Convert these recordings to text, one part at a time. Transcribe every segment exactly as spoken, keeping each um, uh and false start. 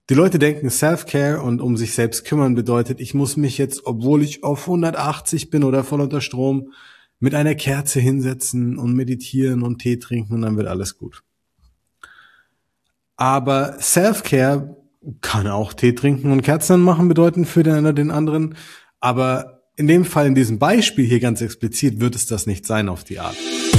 Die Leute denken, Self-Care und um sich selbst kümmern bedeutet, ich muss mich jetzt, obwohl ich auf hundertachtzig bin oder voll unter Strom, mit einer Kerze hinsetzen und meditieren und Tee trinken und dann wird alles gut. Aber Self-Care kann auch Tee trinken und Kerzen machen bedeuten für den einen oder den anderen. Aber in dem Fall, in diesem Beispiel hier ganz explizit, wird es das nicht sein auf die Art.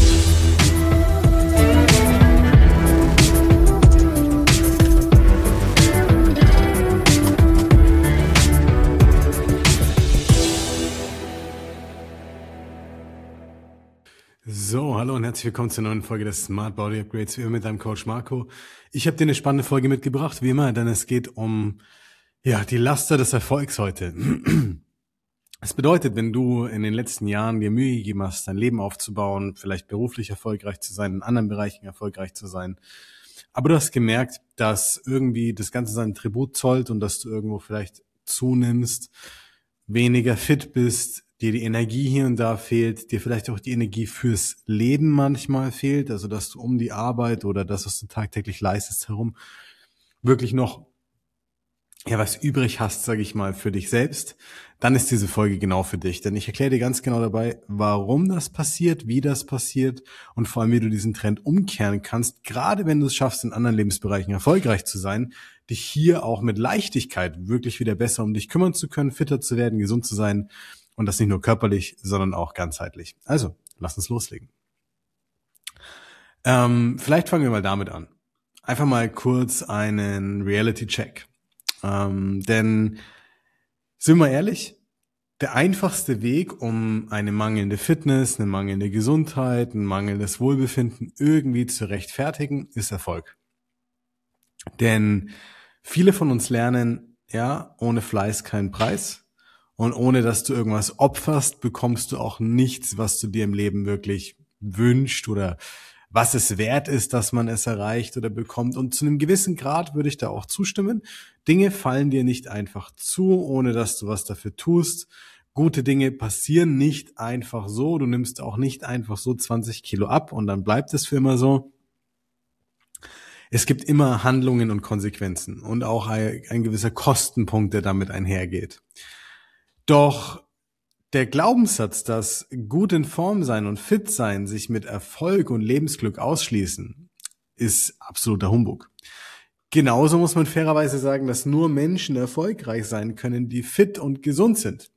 So, hallo und herzlich willkommen zur neuen Folge des Smart Body Upgrades, wie immer mit deinem Coach Marco. Ich habe dir eine spannende Folge mitgebracht, wie immer, denn es geht um ja die Laster des Erfolgs heute. Es bedeutet, wenn du in den letzten Jahren dir Mühe gegeben hast, dein Leben aufzubauen, vielleicht beruflich erfolgreich zu sein, in anderen Bereichen erfolgreich zu sein, aber du hast gemerkt, dass irgendwie das Ganze seinen Tribut zollt und dass du irgendwo vielleicht zunimmst, weniger fit bist, dir die Energie hier und da fehlt, dir vielleicht auch die Energie fürs Leben manchmal fehlt, also dass du um die Arbeit oder das, was du tagtäglich leistest, herum wirklich noch ja was übrig hast, sage ich mal, für dich selbst, dann ist diese Folge genau für dich. Denn ich erkläre dir ganz genau dabei, warum das passiert, wie das passiert und vor allem, wie du diesen Trend umkehren kannst, gerade wenn du es schaffst, in anderen Lebensbereichen erfolgreich zu sein, dich hier auch mit Leichtigkeit wirklich wieder besser um dich kümmern zu können, fitter zu werden, gesund zu sein. Und das nicht nur körperlich, sondern auch ganzheitlich. Also, lass uns loslegen. Ähm, vielleicht fangen wir mal damit an. Einfach mal kurz einen Reality-Check. Ähm, denn, sind wir ehrlich, der einfachste Weg, um eine mangelnde Fitness, eine mangelnde Gesundheit, ein mangelndes Wohlbefinden irgendwie zu rechtfertigen, ist Erfolg. Denn viele von uns lernen, ja, ohne Fleiß keinen Preis. Und ohne dass du irgendwas opferst, bekommst du auch nichts, was du dir im Leben wirklich wünscht oder was es wert ist, dass man es erreicht oder bekommt. Und zu einem gewissen Grad würde ich da auch zustimmen. Dinge fallen dir nicht einfach zu, ohne dass du was dafür tust. Gute Dinge passieren nicht einfach so. Du nimmst auch nicht einfach so zwanzig Kilo ab und dann bleibt es für immer so. Es gibt immer Handlungen und Konsequenzen und auch ein, ein gewisser Kostenpunkt, der damit einhergeht. Doch der Glaubenssatz, dass gut in Form sein und fit sein sich mit Erfolg und Lebensglück ausschließen, ist absoluter Humbug. Genauso muss man fairerweise sagen, dass nur Menschen erfolgreich sein können, die fit und gesund sind.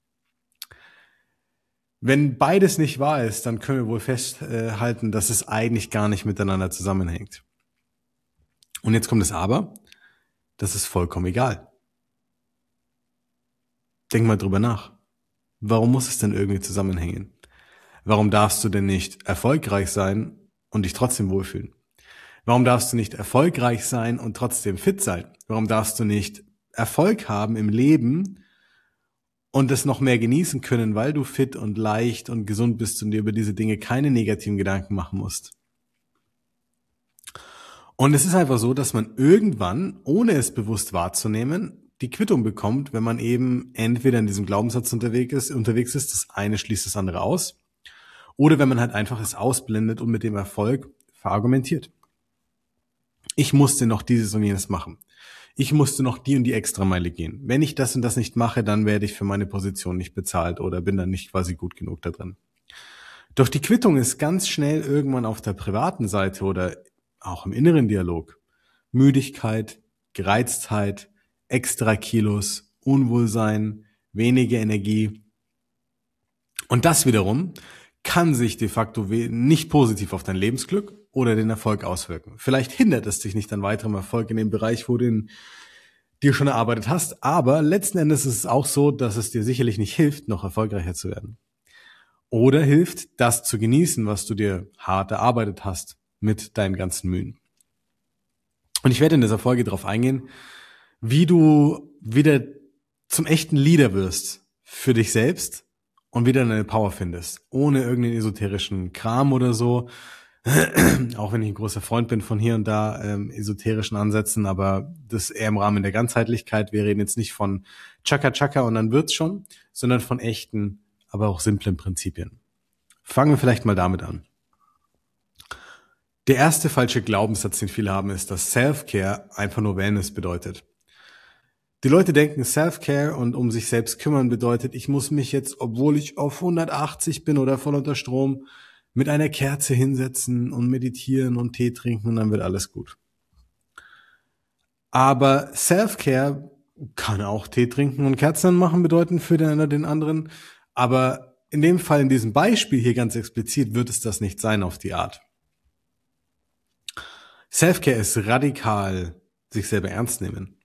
Wenn beides nicht wahr ist, dann können wir wohl festhalten, dass es eigentlich gar nicht miteinander zusammenhängt. Und jetzt kommt das Aber, das ist vollkommen egal. Denk mal drüber nach. Warum muss es denn irgendwie zusammenhängen? Warum darfst du denn nicht erfolgreich sein und dich trotzdem wohlfühlen? Warum darfst du nicht erfolgreich sein und trotzdem fit sein? Warum darfst du nicht Erfolg haben im Leben und es noch mehr genießen können, weil du fit und leicht und gesund bist und dir über diese Dinge keine negativen Gedanken machen musst? Und es ist einfach so, dass man irgendwann, ohne es bewusst wahrzunehmen, die Quittung bekommt, wenn man eben entweder in diesem Glaubenssatz unterwegs ist, unterwegs ist, das eine schließt das andere aus, oder wenn man halt einfach es ausblendet und mit dem Erfolg verargumentiert. Ich musste noch dieses und jenes machen. Ich musste noch die und die Extrameile gehen. Wenn ich das und das nicht mache, dann werde ich für meine Position nicht bezahlt oder bin dann nicht quasi gut genug da drin. Doch die Quittung ist ganz schnell irgendwann auf der privaten Seite oder auch im inneren Dialog. Müdigkeit, Gereiztheit, extra Kilos, Unwohlsein, weniger Energie. Und das wiederum kann sich de facto nicht positiv auf dein Lebensglück oder den Erfolg auswirken. Vielleicht hindert es dich nicht an weiterem Erfolg in dem Bereich, wo du ihn dir schon erarbeitet hast, aber letzten Endes ist es auch so, dass es dir sicherlich nicht hilft, noch erfolgreicher zu werden. Oder hilft, das zu genießen, was du dir hart erarbeitet hast mit deinen ganzen Mühen. Und ich werde in dieser Folge darauf eingehen, wie du wieder zum echten Leader wirst für dich selbst und wieder deine Power findest, ohne irgendeinen esoterischen Kram oder so, auch wenn ich ein großer Freund bin von hier und da ähm, esoterischen Ansätzen, aber das eher im Rahmen der Ganzheitlichkeit. Wir reden jetzt nicht von Chaka Chaka und dann wird's schon, sondern von echten, aber auch simplen Prinzipien. Fangen wir vielleicht mal damit an. Der erste falsche Glaubenssatz, den viele haben, ist, dass Self-Care einfach nur Wellness bedeutet. Die Leute denken, Self-Care und um sich selbst kümmern bedeutet, ich muss mich jetzt, obwohl ich auf hundertachtzig bin oder voll unter Strom, mit einer Kerze hinsetzen und meditieren und Tee trinken und dann wird alles gut. Aber Self-Care kann auch Tee trinken und Kerzen machen bedeuten für den einen oder den anderen. Aber in dem Fall, in diesem Beispiel hier ganz explizit, wird es das nicht sein auf die Art. Self-Care ist radikal sich selber ernst nehmen.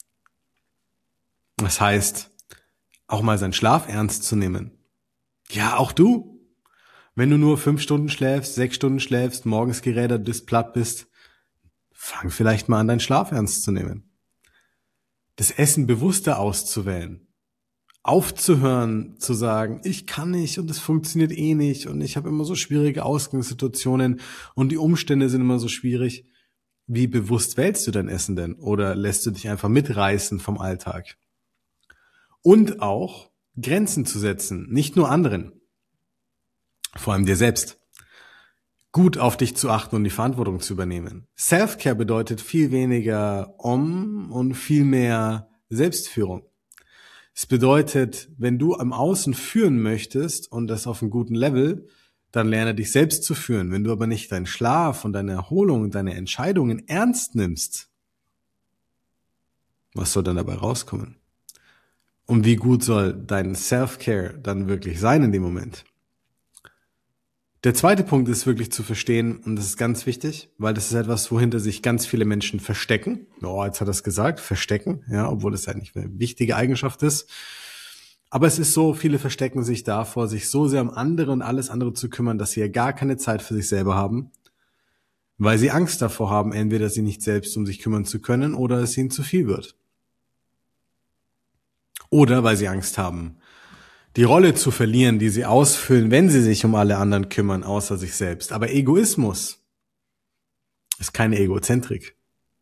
Das heißt, auch mal seinen Schlaf ernst zu nehmen. Ja, auch du. Wenn du nur fünf Stunden schläfst, sechs Stunden schläfst, morgens gerädert bist, platt bist, fang vielleicht mal an, deinen Schlaf ernst zu nehmen. Das Essen bewusster auszuwählen. Aufzuhören, zu sagen, ich kann nicht und es funktioniert eh nicht und ich habe immer so schwierige Ausgangssituationen und die Umstände sind immer so schwierig. Wie bewusst wählst du dein Essen denn? Oder lässt du dich einfach mitreißen vom Alltag? Und auch Grenzen zu setzen, nicht nur anderen, vor allem dir selbst. Gut auf dich zu achten und die Verantwortung zu übernehmen. Self-Care bedeutet viel weniger Om und viel mehr Selbstführung. Es bedeutet, wenn du am Außen führen möchtest und das auf einem guten Level, dann lerne dich selbst zu führen. Wenn du aber nicht deinen Schlaf und deine Erholung und deine Entscheidungen ernst nimmst, was soll dann dabei rauskommen? Und wie gut soll dein Self-Care dann wirklich sein in dem Moment? Der zweite Punkt ist wirklich zu verstehen, und das ist ganz wichtig, weil das ist etwas, wohinter sich ganz viele Menschen verstecken. Oh, jetzt hat er es gesagt, verstecken, ja, obwohl es eigentlich eine wichtige Eigenschaft ist. Aber es ist so, viele verstecken sich davor, sich so sehr um andere und alles andere zu kümmern, dass sie ja gar keine Zeit für sich selber haben, weil sie Angst davor haben, entweder sie nicht selbst um sich kümmern zu können oder es ihnen zu viel wird. Oder weil sie Angst haben, die Rolle zu verlieren, die sie ausfüllen, wenn sie sich um alle anderen kümmern, außer sich selbst. Aber Egoismus ist keine Egozentrik.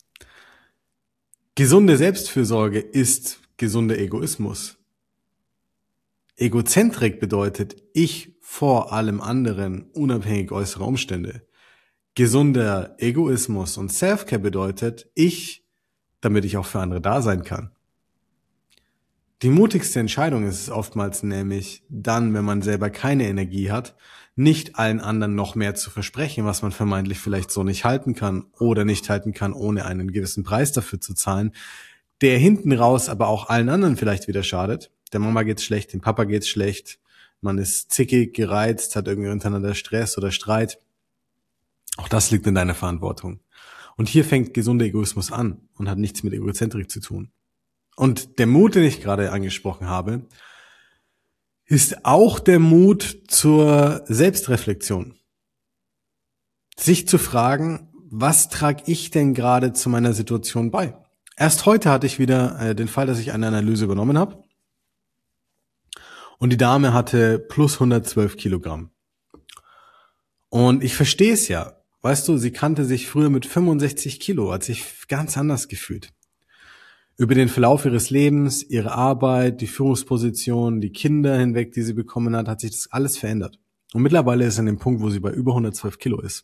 Gesunde Selbstfürsorge ist gesunder Egoismus. Egozentrik bedeutet ich vor allem anderen, unabhängig äußerer Umstände. Gesunder Egoismus und Self-Care bedeutet ich, damit ich auch für andere da sein kann. Die mutigste Entscheidung ist es oftmals nämlich dann, wenn man selber keine Energie hat, nicht allen anderen noch mehr zu versprechen, was man vermeintlich vielleicht so nicht halten kann oder nicht halten kann, ohne einen gewissen Preis dafür zu zahlen, der hinten raus aber auch allen anderen vielleicht wieder schadet. Der Mama geht's schlecht, dem Papa geht's schlecht, man ist zickig, gereizt, hat irgendwie untereinander Stress oder Streit. Auch das liegt in deiner Verantwortung. Und hier fängt gesunder Egoismus an und hat nichts mit Egozentrik zu tun. Und der Mut, den ich gerade angesprochen habe, ist auch der Mut zur Selbstreflexion. Sich zu fragen, was trage ich denn gerade zu meiner Situation bei? Erst heute hatte ich wieder äh, den Fall, dass ich eine Analyse übernommen habe. Und die Dame hatte plus hundertzwölf Kilogramm. Und ich verstehe es ja. Weißt du, sie kannte sich früher mit fünfundsechzig Kilo, hat sich ganz anders gefühlt. Über den Verlauf ihres Lebens, ihre Arbeit, die Führungsposition, die Kinder hinweg, die sie bekommen hat, hat sich das alles verändert. Und mittlerweile ist sie an dem Punkt, wo sie bei über hundertzwölf Kilo ist.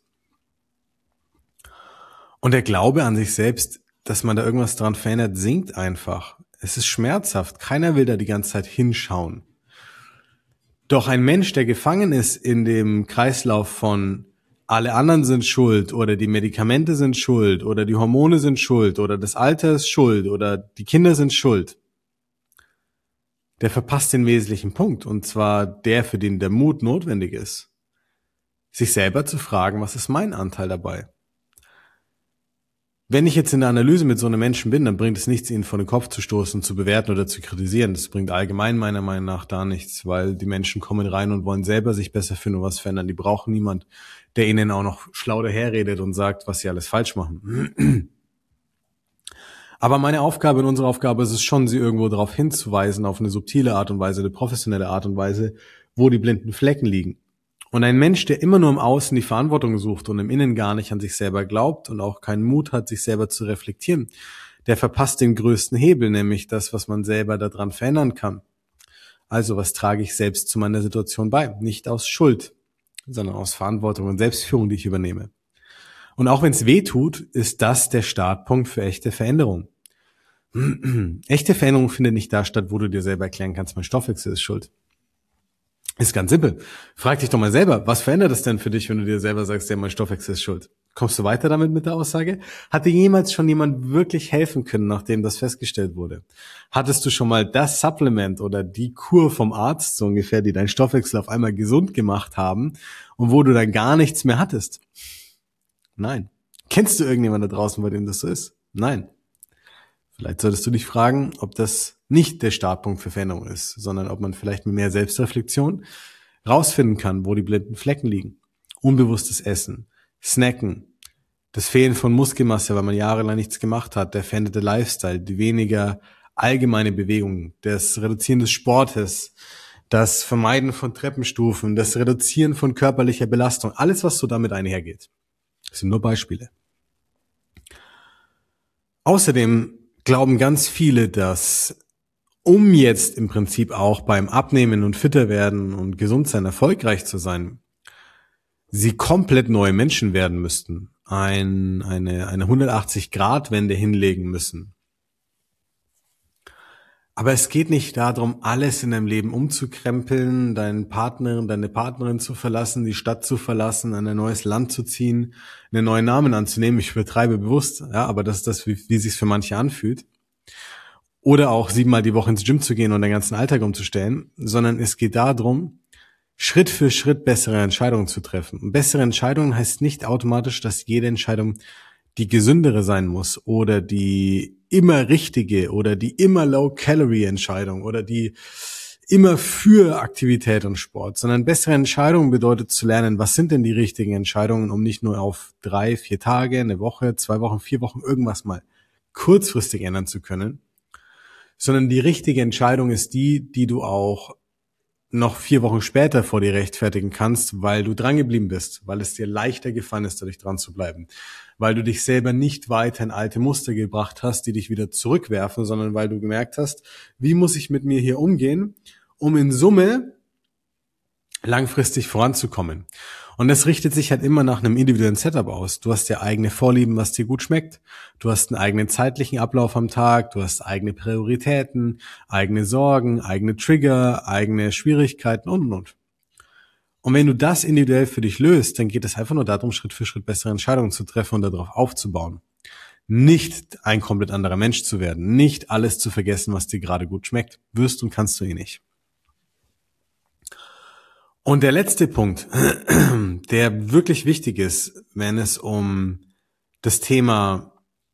Und der Glaube an sich selbst, dass man da irgendwas dran verändert, sinkt einfach. Es ist schmerzhaft. Keiner will da die ganze Zeit hinschauen. Doch ein Mensch, der gefangen ist in dem Kreislauf von alle anderen sind schuld oder die Medikamente sind schuld oder die Hormone sind schuld oder das Alter ist schuld oder die Kinder sind schuld, der verpasst den wesentlichen Punkt, und zwar der, für den der Mut notwendig ist. Sich selber zu fragen, was ist mein Anteil dabei? Wenn ich jetzt in der Analyse mit so einem Menschen bin, dann bringt es nichts, ihn vor den Kopf zu stoßen, zu bewerten oder zu kritisieren. Das bringt allgemein meiner Meinung nach da nichts, weil die Menschen kommen rein und wollen selber sich besser fühlen und was verändern. Die brauchen niemand, der ihnen auch noch schlau daherredet und sagt, was sie alles falsch machen. Aber meine Aufgabe und unsere Aufgabe ist es schon, sie irgendwo darauf hinzuweisen, auf eine subtile Art und Weise, eine professionelle Art und Weise, wo die blinden Flecken liegen. Und ein Mensch, der immer nur im Außen die Verantwortung sucht und im Innen gar nicht an sich selber glaubt und auch keinen Mut hat, sich selber zu reflektieren, der verpasst den größten Hebel, nämlich das, was man selber daran verändern kann. Also, was trage ich selbst zu meiner Situation bei? Nicht aus Schuld, sondern aus Verantwortung und Selbstführung, die ich übernehme. Und auch wenn es weh tut, ist das der Startpunkt für echte Veränderung. Echte Veränderung findet nicht da statt, wo du dir selber erklären kannst, mein Stoffwechsel ist schuld. Ist ganz simpel. Frag dich doch mal selber, was verändert es denn für dich, wenn du dir selber sagst, ja, mein Stoffwechsel ist schuld? Kommst du weiter damit mit der Aussage? Hat dir jemals schon jemand wirklich helfen können, nachdem das festgestellt wurde? Hattest du schon mal das Supplement oder die Kur vom Arzt so ungefähr, die deinen Stoffwechsel auf einmal gesund gemacht haben und wo du dann gar nichts mehr hattest? Nein. Kennst du irgendjemanden da draußen, bei dem das so ist? Nein. Vielleicht solltest du dich fragen, ob das nicht der Startpunkt für Veränderung ist, sondern ob man vielleicht mit mehr Selbstreflexion rausfinden kann, wo die blinden Flecken liegen. Unbewusstes Essen, Snacken, das Fehlen von Muskelmasse, weil man jahrelang nichts gemacht hat, der veränderte Lifestyle, die weniger allgemeine Bewegung, das Reduzieren des Sportes, das Vermeiden von Treppenstufen, das Reduzieren von körperlicher Belastung, alles, was so damit einhergeht. Das sind nur Beispiele. Außerdem glauben ganz viele, dass um jetzt im Prinzip auch beim Abnehmen und fitter werden und gesund sein, erfolgreich zu sein, sie komplett neue Menschen werden müssten, ein, eine, eine hundertachtzig-Grad-Wende hinlegen müssen. Aber es geht nicht darum, alles in deinem Leben umzukrempeln, deinen Partner, deine Partnerin zu verlassen, die Stadt zu verlassen, an ein neues Land zu ziehen, einen neuen Namen anzunehmen. Ich übertreibe bewusst, ja, aber das ist das, wie, wie es sich für manche anfühlt. Oder auch siebenmal die Woche ins Gym zu gehen und den ganzen Alltag umzustellen, sondern es geht darum, Schritt für Schritt bessere Entscheidungen zu treffen. Und bessere Entscheidungen heißt nicht automatisch, dass jede Entscheidung die gesündere sein muss oder die immer richtige oder die immer Low-Calorie-Entscheidung oder die immer für Aktivität und Sport, sondern bessere Entscheidungen bedeutet zu lernen, was sind denn die richtigen Entscheidungen, um nicht nur auf drei, vier Tage, eine Woche, zwei Wochen, vier Wochen irgendwas mal kurzfristig ändern zu können, sondern die richtige Entscheidung ist die, die du auch noch vier Wochen später vor dir rechtfertigen kannst, weil du drangeblieben bist, weil es dir leichter gefallen ist, dadurch dran zu bleiben, weil du dich selber nicht weiter in alte Muster gebracht hast, die dich wieder zurückwerfen, sondern weil du gemerkt hast, wie muss ich mit mir hier umgehen, um in Summe langfristig voranzukommen. Und das richtet sich halt immer nach einem individuellen Setup aus. Du hast ja eigene Vorlieben, was dir gut schmeckt. Du hast einen eigenen zeitlichen Ablauf am Tag. Du hast eigene Prioritäten, eigene Sorgen, eigene Trigger, eigene Schwierigkeiten und, und, und. Und wenn du das individuell für dich löst, dann geht es einfach nur darum, Schritt für Schritt bessere Entscheidungen zu treffen und darauf aufzubauen. Nicht ein komplett anderer Mensch zu werden. Nicht alles zu vergessen, was dir gerade gut schmeckt. Wirst und kannst du eh nicht. Und der letzte Punkt, der wirklich wichtig ist, wenn es um das Thema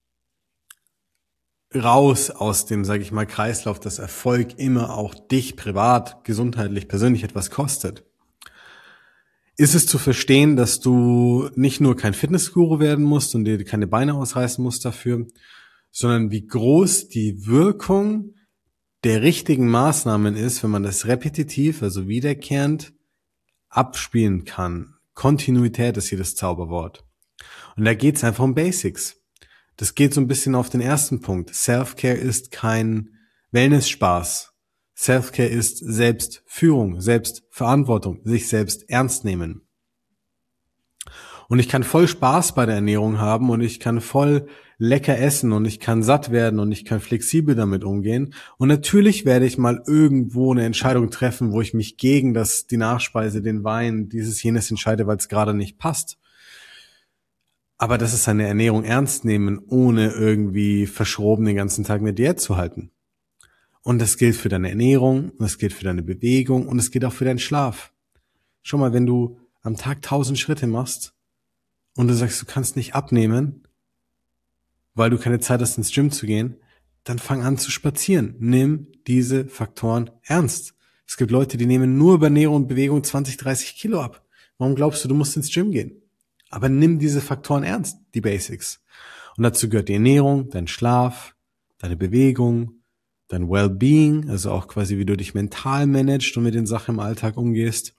raus aus dem, sage ich mal, Kreislauf, dass Erfolg immer auch dich privat, gesundheitlich, persönlich etwas kostet, ist es zu verstehen, dass du nicht nur kein Fitnessguru werden musst und dir keine Beine ausreißen musst dafür, sondern wie groß die Wirkung der richtigen Maßnahmen ist, wenn man das repetitiv, also wiederkehrend, abspielen kann. Kontinuität ist hier das Zauberwort. Und da geht es einfach um Basics. Das geht so ein bisschen auf den ersten Punkt. Self-Care ist kein Wellness-Spaß. Self-Care ist Selbstführung, Selbstverantwortung, sich selbst ernst nehmen. Und ich kann voll Spaß bei der Ernährung haben und ich kann voll lecker essen und ich kann satt werden und ich kann flexibel damit umgehen. Und natürlich werde ich mal irgendwo eine Entscheidung treffen, wo ich mich gegen das, die Nachspeise, den Wein, dieses, jenes entscheide, weil es gerade nicht passt. Aber das ist eine Ernährung ernst nehmen, ohne irgendwie verschroben den ganzen Tag eine Diät zu halten. Und das gilt für deine Ernährung, das gilt für deine Bewegung und es gilt auch für deinen Schlaf. Schau mal, wenn du am Tag tausend Schritte machst und du sagst, du kannst nicht abnehmen, weil du keine Zeit hast, ins Gym zu gehen, dann fang an zu spazieren. Nimm diese Faktoren ernst. Es gibt Leute, die nehmen nur über Ernährung und Bewegung zwanzig, dreißig Kilo ab. Warum glaubst du, du musst ins Gym gehen? Aber nimm diese Faktoren ernst, die Basics. Und dazu gehört die Ernährung, dein Schlaf, deine Bewegung, dein Wellbeing, also auch quasi, wie du dich mental managst und mit den Sachen im Alltag umgehst.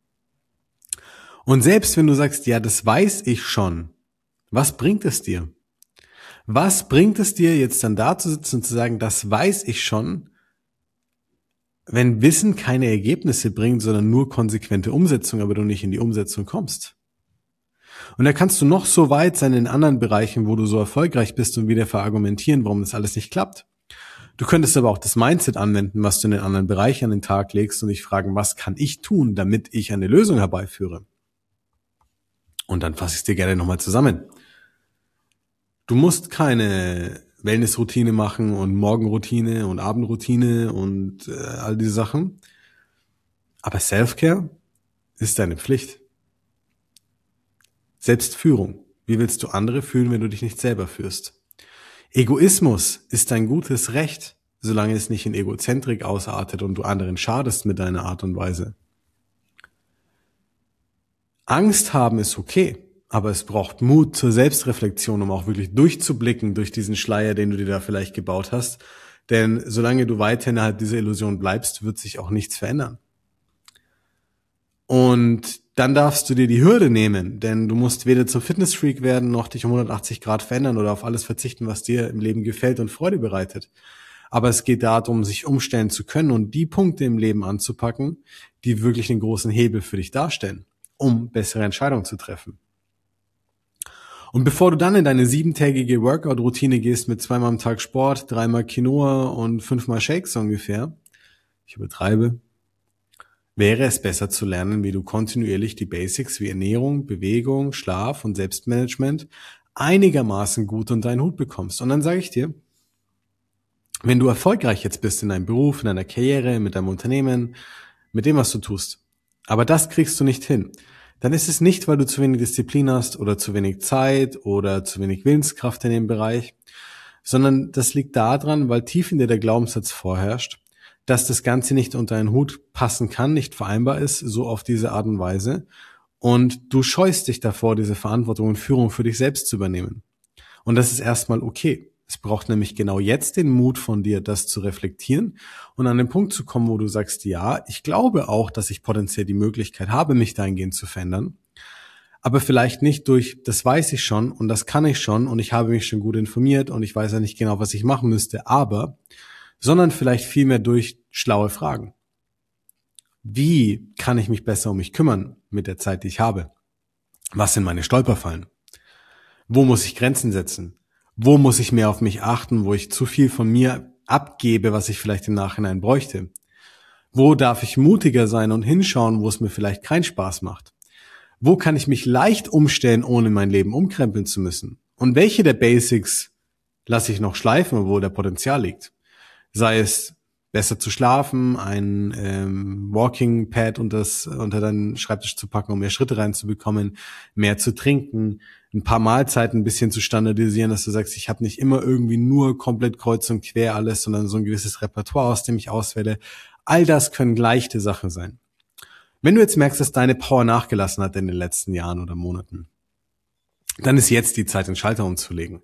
Und selbst wenn du sagst, ja, das weiß ich schon, was bringt es dir? Was bringt es dir, jetzt dann da zu sitzen und zu sagen, das weiß ich schon, wenn Wissen keine Ergebnisse bringt, sondern nur konsequente Umsetzung, aber du nicht in die Umsetzung kommst? Und da kannst du noch so weit sein in anderen Bereichen, wo du so erfolgreich bist und wieder verargumentieren, warum das alles nicht klappt. Du könntest aber auch das Mindset anwenden, was du in den anderen Bereichen an den Tag legst und dich fragen, was kann ich tun, damit ich eine Lösung herbeiführe? Und dann fasse ich es dir gerne nochmal zusammen. Du musst keine Wellnessroutine machen und Morgenroutine und Abendroutine und äh, all diese Sachen. Aber Self-Care ist deine Pflicht. Selbstführung. Wie willst du andere fühlen, wenn du dich nicht selber führst? Egoismus ist dein gutes Recht, solange es nicht in Egozentrik ausartet und du anderen schadest mit deiner Art und Weise. Angst haben ist okay, aber es braucht Mut zur Selbstreflexion, um auch wirklich durchzublicken durch diesen Schleier, den du dir da vielleicht gebaut hast. Denn solange du weiter innerhalb dieser Illusion bleibst, wird sich auch nichts verändern. Und dann darfst du dir die Hürde nehmen, denn du musst weder zum Fitnessfreak werden, noch dich um hundertachtzig Grad verändern oder auf alles verzichten, was dir im Leben gefällt und Freude bereitet. Aber es geht darum, sich umstellen zu können und die Punkte im Leben anzupacken, die wirklich den großen Hebel für dich darstellen, um bessere Entscheidungen zu treffen. Und bevor du dann in deine siebentägige Workout-Routine gehst mit zweimal am Tag Sport, dreimal Quinoa und fünfmal Shakes ungefähr, ich übertreibe, wäre es besser zu lernen, wie du kontinuierlich die Basics wie Ernährung, Bewegung, Schlaf und Selbstmanagement einigermaßen gut unter einen Hut bekommst. Und dann sage ich dir, wenn du erfolgreich jetzt bist in deinem Beruf, in deiner Karriere, mit deinem Unternehmen, mit dem, was du tust, aber das kriegst du nicht hin, dann ist es nicht, weil du zu wenig Disziplin hast oder zu wenig Zeit oder zu wenig Willenskraft in dem Bereich, sondern das liegt daran, weil tief in dir der Glaubenssatz vorherrscht, dass das Ganze nicht unter einen Hut passen kann, nicht vereinbar ist, so auf diese Art und Weise. Und du scheust dich davor, diese Verantwortung und Führung für dich selbst zu übernehmen. Und das ist erstmal okay. Es braucht nämlich genau jetzt den Mut von dir, das zu reflektieren und an den Punkt zu kommen, wo du sagst, ja, ich glaube auch, dass ich potenziell die Möglichkeit habe, mich dahingehend zu verändern. Aber vielleicht nicht durch, das weiß ich schon und das kann ich schon und ich habe mich schon gut informiert und ich weiß ja nicht genau, was ich machen müsste, aber sondern vielleicht vielmehr durch schlaue Fragen. Wie kann ich mich besser um mich kümmern mit der Zeit, die ich habe? Was sind meine Stolperfallen? Wo muss ich Grenzen setzen? Wo muss ich mehr auf mich achten, wo ich zu viel von mir abgebe, was ich vielleicht im Nachhinein bräuchte? Wo darf ich mutiger sein und hinschauen, wo es mir vielleicht keinen Spaß macht? Wo kann ich mich leicht umstellen, ohne mein Leben umkrempeln zu müssen? Und welche der Basics lasse ich noch schleifen, wo der Potenzial liegt? Sei es besser zu schlafen, ein ähm, Walking Pad unter, das, unter deinen Schreibtisch zu packen, um mehr Schritte reinzubekommen, mehr zu trinken, ein paar Mahlzeiten ein bisschen zu standardisieren, dass du sagst, ich habe nicht immer irgendwie nur komplett kreuz und quer alles, sondern so ein gewisses Repertoire, aus dem ich auswähle. All das können leichte Sachen sein. Wenn du jetzt merkst, dass deine Power nachgelassen hat in den letzten Jahren oder Monaten, dann ist jetzt die Zeit, den Schalter umzulegen.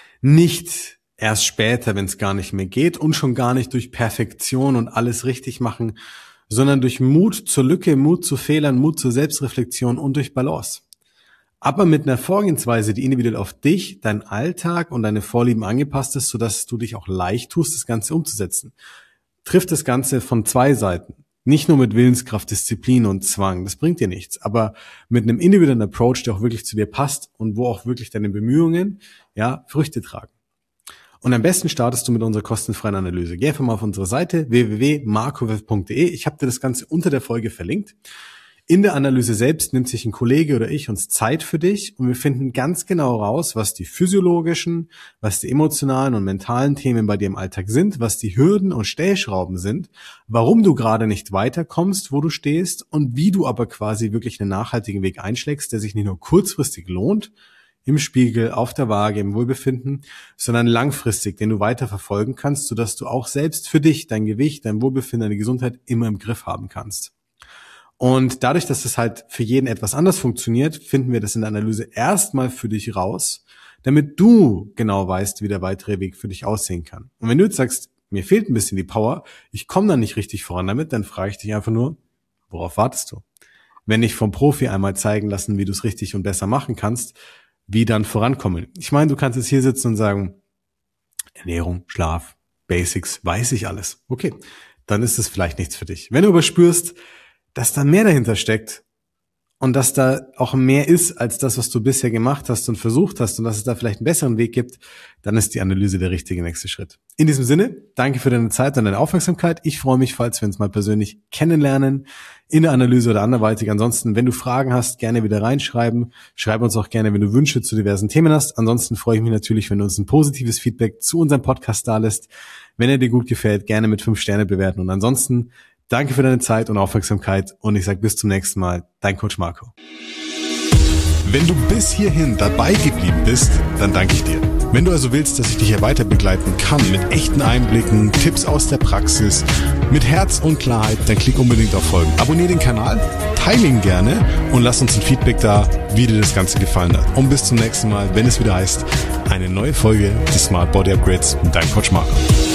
Nicht erst später, wenn es gar nicht mehr geht und schon gar nicht durch Perfektion und alles richtig machen, sondern durch Mut zur Lücke, Mut zu Fehlern, Mut zur Selbstreflexion und durch Balance. Aber mit einer Vorgehensweise, die individuell auf dich, deinen Alltag und deine Vorlieben angepasst ist, sodass du dich auch leicht tust, das Ganze umzusetzen. Trifft das Ganze von zwei Seiten. Nicht nur mit Willenskraft, Disziplin und Zwang, das bringt dir nichts, aber mit einem individuellen Approach, der auch wirklich zu dir passt und wo auch wirklich deine Bemühungen, ja, Früchte tragen. Und am besten startest du mit unserer kostenfreien Analyse. Geh einfach mal auf unsere Seite w w w punkt markowev punkt de. Ich habe dir das Ganze unter der Folge verlinkt. In der Analyse selbst nimmt sich ein Kollege oder ich uns Zeit für dich und wir finden ganz genau raus, was die physiologischen, was die emotionalen und mentalen Themen bei dir im Alltag sind, was die Hürden und Stellschrauben sind, warum du gerade nicht weiterkommst, wo du stehst und wie du aber quasi wirklich einen nachhaltigen Weg einschlägst, der sich nicht nur kurzfristig lohnt, im Spiegel, auf der Waage, im Wohlbefinden, sondern langfristig, den du weiter verfolgen kannst, sodass du auch selbst für dich dein Gewicht, dein Wohlbefinden, deine Gesundheit immer im Griff haben kannst. Und dadurch, dass das halt für jeden etwas anders funktioniert, finden wir das in der Analyse erstmal für dich raus, damit du genau weißt, wie der weitere Weg für dich aussehen kann. Und wenn du jetzt sagst, mir fehlt ein bisschen die Power, ich komme da nicht richtig voran damit, dann frage ich dich einfach nur, worauf wartest du? Wenn dich vom Profi einmal zeigen lassen, wie du es richtig und besser machen kannst, wie dann vorankommen. Ich meine, du kannst jetzt hier sitzen und sagen, Ernährung, Schlaf, Basics, weiß ich alles. Okay, dann ist es vielleicht nichts für dich. Wenn du aber spürst, dass da mehr dahinter steckt und dass da auch mehr ist als das, was du bisher gemacht hast und versucht hast und dass es da vielleicht einen besseren Weg gibt, dann ist die Analyse der richtige nächste Schritt. In diesem Sinne, danke für deine Zeit und deine Aufmerksamkeit. Ich freue mich, falls wir uns mal persönlich kennenlernen, in der Analyse oder anderweitig. Ansonsten, wenn du Fragen hast, gerne wieder reinschreiben. Schreib uns auch gerne, wenn du Wünsche zu diversen Themen hast. Ansonsten freue ich mich natürlich, wenn du uns ein positives Feedback zu unserem Podcast da lässt. Wenn er dir gut gefällt, gerne mit fünf Sterne bewerten. Und ansonsten, danke für deine Zeit und Aufmerksamkeit und ich sage bis zum nächsten Mal. Dein Coach Marco. Wenn du bis hierhin dabei geblieben bist, dann danke ich dir. Wenn du also willst, dass ich dich hier weiter begleiten kann mit echten Einblicken, Tipps aus der Praxis, mit Herz und Klarheit, dann klick unbedingt auf Folgen. Abonnier den Kanal, teile ihn gerne und lass uns ein Feedback da, wie dir das Ganze gefallen hat. Und bis zum nächsten Mal, wenn es wieder heißt, eine neue Folge des Smart Body Upgrades mit deinem Coach Marco.